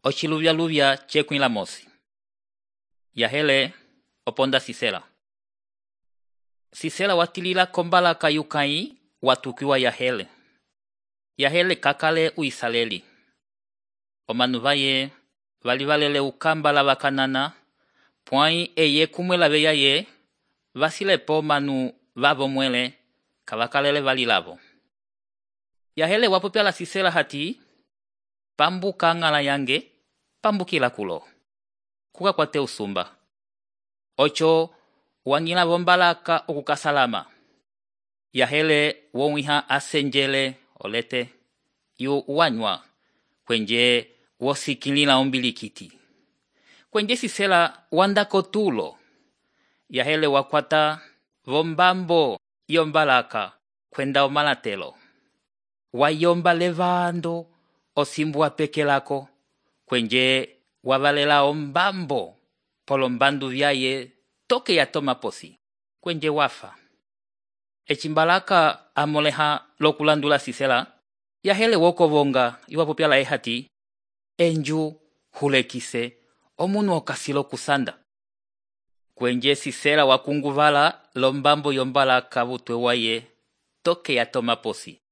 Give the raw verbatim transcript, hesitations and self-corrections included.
Ochiluvya luvya chekwila mosi. Yahele oponda Sisera. Sisera watilila kombala kayukai watukiwa Yahele. Yahele kakale uisaleli. Omanuvaye valivalele ukambala vakanana pwai eye kumwela veya ye vasile po manu vavo mwele kavakalele valilavo. Yahele wapopela Sisera hati pambuka ngala yange pambukila kulo kuka kwate usumba ocho wangila vombalaka okukasalama. Yahele wonwiha asenjele olete yu wanywa kwenje wosikilila ombilikiti kwenje Sisera wandako tulo. Yahele wakwata vombambo yombalaka kwenda omalatelo wayomba levando osimbu apekelako kwenje wavalela ombambo polombandu vyaye toke ya toma posi kwenje wafa. Echimbalaka amoleha lokulandula Sisera Yahele wokovonga iwapopyala ehati enju hulekise omunu okasilo kusanda kwenje Sisera wakunguvala lombambo yombalaka vutwe waye toke ya toma posi.